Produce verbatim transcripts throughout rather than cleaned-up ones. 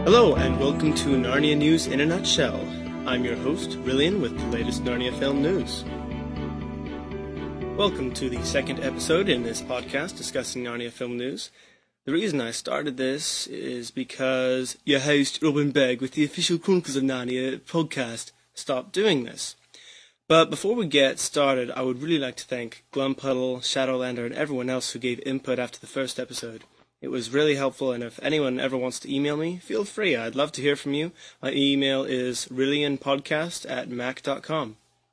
Hello and welcome to Narnia News in a Nutshell. I'm your host, Rillian, with the latest Narnia film news. Welcome to the second episode in this podcast discussing Narnia film news. The reason I started this is because your host, Robin Begg, with the official Chronicles of Narnia podcast, stopped doing this. But before we get started, I would really like to thank Glumpuddle, Shadowlander, and everyone else who gave input after the first episode. It was really helpful, and if anyone ever wants to email me, feel free. I'd love to hear from you. My email is rillianpodcast at mac dot com.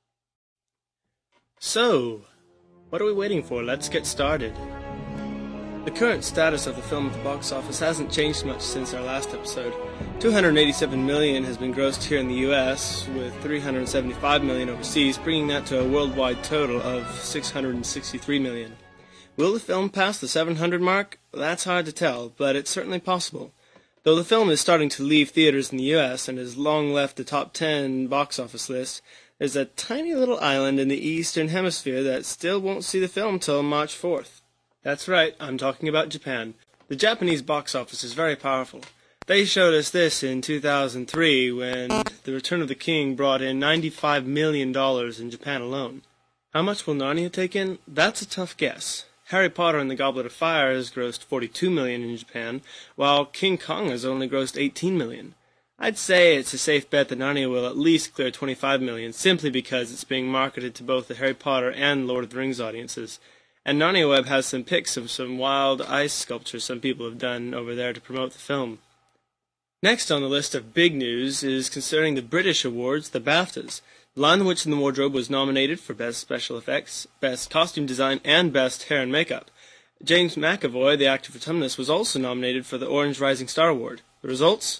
So, what are we waiting for? Let's get started. The current status of the film at the box office hasn't changed much since our last episode. two hundred eighty-seven million dollars has been grossed here in the U S, with three hundred seventy-five million dollars overseas, bringing that to a worldwide total of six hundred sixty-three million dollars. Will the film pass the seven hundred mark? That's hard to tell, but it's certainly possible. Though the film is starting to leave theaters in the U S and has long left the top ten box office list, there's a tiny little island in the Eastern Hemisphere that still won't see the film till March fourth. That's right, I'm talking about Japan. The Japanese box office is very powerful. They showed us this in two thousand three when The Return of the King brought in ninety-five million dollars in Japan alone. How much will Narnia take in? That's a tough guess. Harry Potter and the Goblet of Fire has grossed forty-two million dollars in Japan, while King Kong has only grossed eighteen million dollars. I'd say it's a safe bet that Narnia will at least clear twenty-five million dollars, simply because it's being marketed to both the Harry Potter and Lord of the Rings audiences. And Narnia Web has some pics of some wild ice sculptures some people have done over there to promote the film. Next on the list of big news is concerning the British awards, the BAFTAs. The Lion, the Witch, and the Wardrobe was nominated for Best Special Effects, Best Costume Design, and Best Hair and Makeup. James McAvoy, the actor for Tumnus, was also nominated for the Orange Rising Star Award. The results?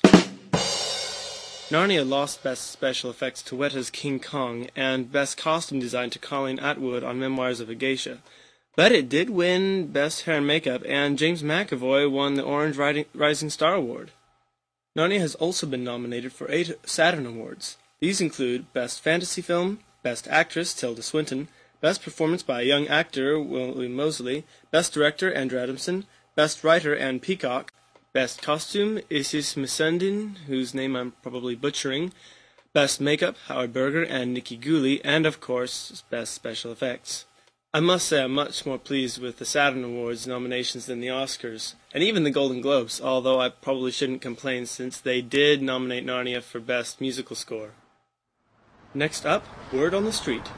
Narnia lost Best Special Effects to Weta's King Kong, and Best Costume Design to Colleen Atwood on Memoirs of a Geisha. But it did win Best Hair and Makeup, and James McAvoy won the Orange Rising Star Award. Narnia has also been nominated for eight Saturn Awards. These include Best Fantasy Film, Best Actress, Tilda Swinton, Best Performance by a Young Actor, William Moseley, Best Director, Andrew Adamson, Best Writer, Anne Peacock, Best Costume, Isis Missandin, whose name I'm probably butchering, Best Makeup, Howard Berger and Nikki Gooley, and of course, Best Special Effects. I must say I'm much more pleased with the Saturn Awards nominations than the Oscars, and even the Golden Globes, although I probably shouldn't complain since they did nominate Narnia for Best Musical Score. Next up, word on the street.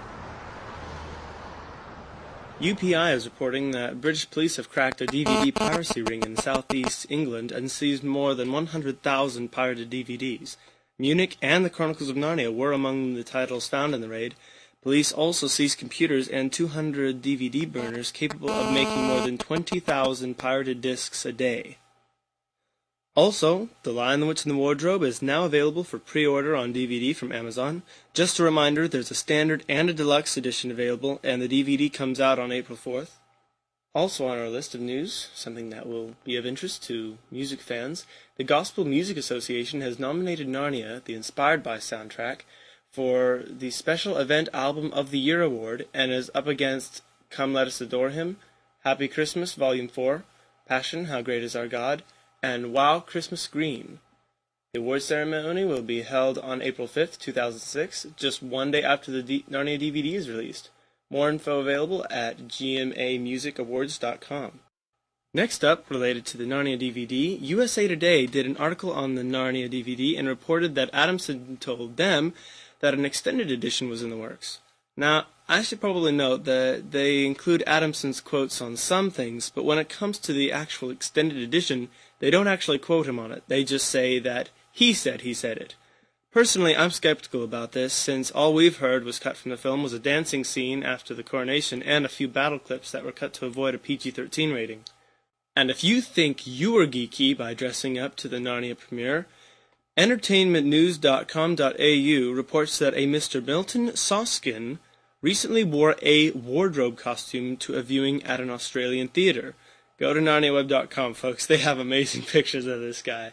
U P I is reporting that British police have cracked a D V D piracy ring in southeast England and seized more than one hundred thousand pirated D V Ds. Munich and the Chronicles of Narnia were among the titles found in the raid. Police also seized computers and two hundred D V D burners capable of making more than twenty thousand pirated discs a day. Also, The Lion, the Witch, and the Wardrobe is now available for pre-order on D V D from Amazon. Just a reminder, there's a standard and a deluxe edition available, and the D V D comes out on April fourth. Also on our list of news, something that will be of interest to music fans, the Gospel Music Association has nominated Narnia, the Inspired By soundtrack, for the Special Event Album of the Year award, and is up against Come Let Us Adore Him, Happy Christmas Volume four, Passion, How Great Is Our God, and Wow Christmas Green. The award ceremony will be held on April fifth, two thousand six, just one day after the D- Narnia D V D is released. More info available at g m a music awards dot com. Next up, related to the Narnia D V D, U S A Today did an article on the Narnia D V D and reported that Adamson told them that an extended edition was in the works. Now, I should probably note that they include Adamson's quotes on some things, but when it comes to the actual extended edition, they don't actually quote him on it. They just say that he said he said it. Personally, I'm skeptical about this, since all we've heard was cut from the film was a dancing scene after the coronation and a few battle clips that were cut to avoid a P G thirteen rating. And if you think you were geeky by dressing up to the Narnia premiere, entertainment news dot com dot a u reports that a Mister Milton Soskin recently wore a wardrobe costume to a viewing at an Australian theatre. Go to narnia web dot com, folks. They have amazing pictures of this guy.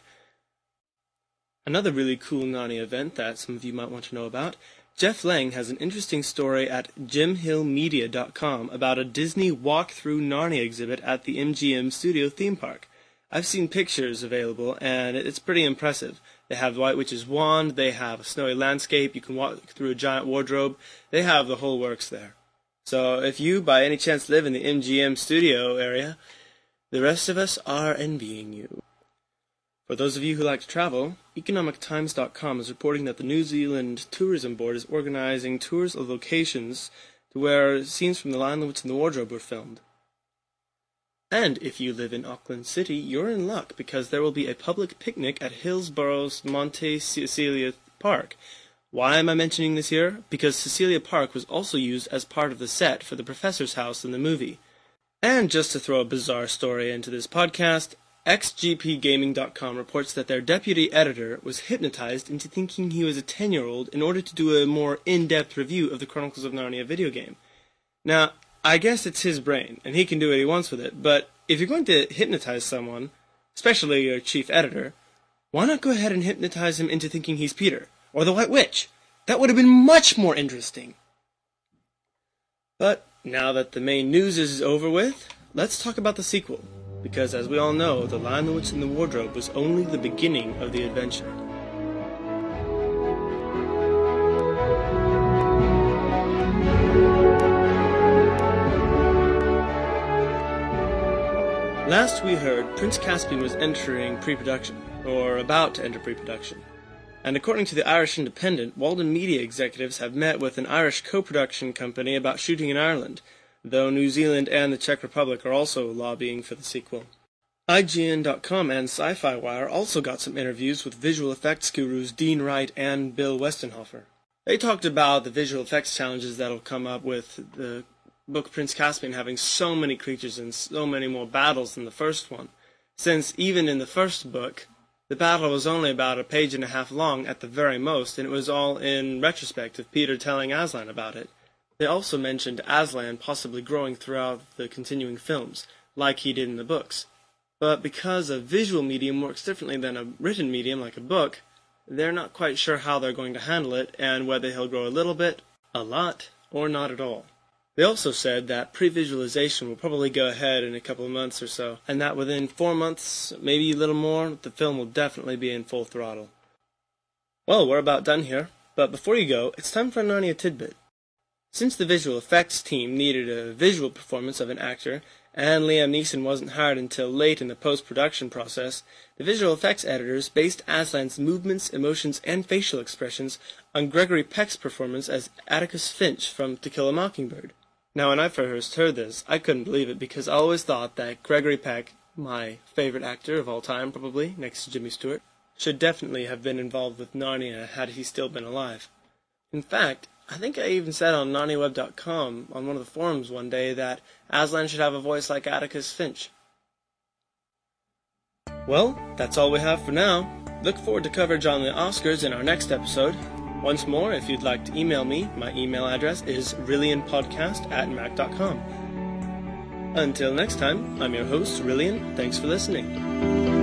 Another really cool Narnia event that some of you might want to know about, Jeff Lang has an interesting story at jim hill media dot com about a Disney Walk Through Narnia exhibit at the M G M Studio theme park. I've seen pictures available, and it's pretty impressive. They have the White Witch's wand, they have a snowy landscape, you can walk through a giant wardrobe, they have the whole works there. So if you, by any chance, live in the M G M studio area, the rest of us are envying you. For those of you who like to travel, economic times dot com is reporting that the New Zealand Tourism Board is organizing tours of locations to where scenes from The Lion, the Witch, and the Wardrobe were filmed. And if you live in Auckland City, you're in luck, because there will be a public picnic at Hillsborough's Monte Cecilia Park. Why am I mentioning this here? Because Cecilia Park was also used as part of the set for the Professor's house in the movie. And just to throw a bizarre story into this podcast, X G P gaming dot com reports that their deputy editor was hypnotized into thinking he was a ten-year-old in order to do a more in-depth review of the Chronicles of Narnia video game. Now, I guess it's his brain, and he can do what he wants with it, but if you're going to hypnotize someone, especially your chief editor, why not go ahead and hypnotize him into thinking he's Peter, or the White Witch? That would have been much more interesting. But now that the main news is over with, let's talk about the sequel, because as we all know, The Lion, the Witch, and the Wardrobe was only the beginning of the adventure. Last we heard, Prince Caspian was entering pre-production, or about to enter pre-production. And according to the Irish Independent, Walden Media executives have met with an Irish co-production company about shooting in Ireland, though New Zealand and the Czech Republic are also lobbying for the sequel. I G N dot com and Sci-Fi Wire also got some interviews with visual effects gurus Dean Wright and Bill Westenhofer. They talked about the visual effects challenges that'll come up with the book Prince Caspian having so many creatures and so many more battles than the first one, since even in the first book, the battle was only about a page and a half long at the very most, and it was all in retrospect of Peter telling Aslan about it. They also mentioned Aslan possibly growing throughout the continuing films, like he did in the books. But because a visual medium works differently than a written medium like a book, they're not quite sure how they're going to handle it, and whether he'll grow a little bit, a lot, or not at all. They also said that pre-visualization will probably go ahead in a couple of months or so, and that within four months, maybe a little more, the film will definitely be in full throttle. Well, we're about done here, but before you go, it's time for a Narnia tidbit. Since the visual effects team needed a visual performance of an actor, and Liam Neeson wasn't hired until late in the post-production process, the visual effects editors based Aslan's movements, emotions, and facial expressions on Gregory Peck's performance as Atticus Finch from To Kill a Mockingbird. Now, when I first heard this, I couldn't believe it, because I always thought that Gregory Peck, my favorite actor of all time probably, next to Jimmy Stewart, should definitely have been involved with Narnia had he still been alive. In fact, I think I even said on Narnia Web dot com on one of the forums one day that Aslan should have a voice like Atticus Finch. Well, that's all we have for now. Look forward to coverage on the Oscars in our next episode. Once more, if you'd like to email me, my email address is rillianpodcast at mac dot com. Until next time, I'm your host, Rillian. Thanks for listening.